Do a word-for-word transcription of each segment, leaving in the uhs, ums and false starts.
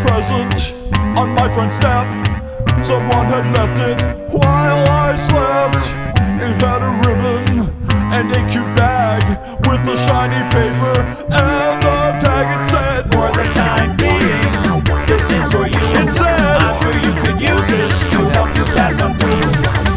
present on my front step. Someone had left it while I slept. It had a ribbon and a cute bag with a shiny paper and a tag. It said, for the time being, this is for you. It said, I'm sure you could use this to help you pass on through.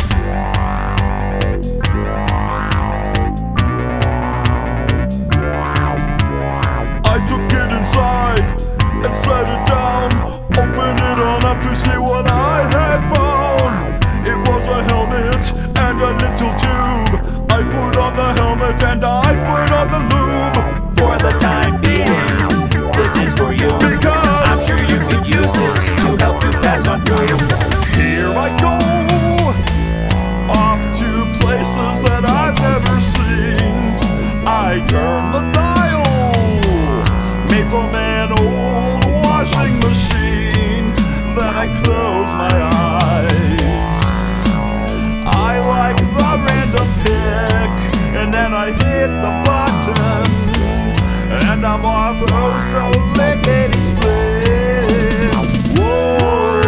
I took it inside and set it down. Opened it on up to see what I had found. It was a helmet and a little tube. I put on the helmet and I put on the lube. For the time being, this is for you. Because I'm sure you could use this to help you pass on through. here I go, off to places that I've never seen. I turn the dial, made from an old washing machine. Then I close my eyes. I like the random pick, and then I hit the button, and I'm off, oh so lickety split. Whoa,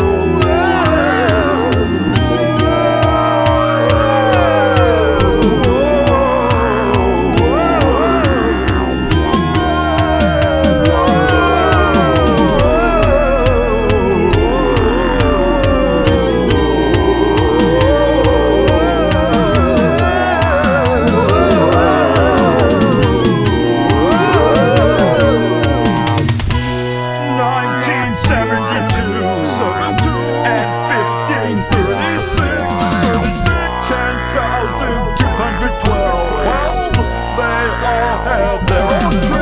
nineteen seventy-two and fifteen thirty-six, ten thousand two hundred twelve. Well, they all had their own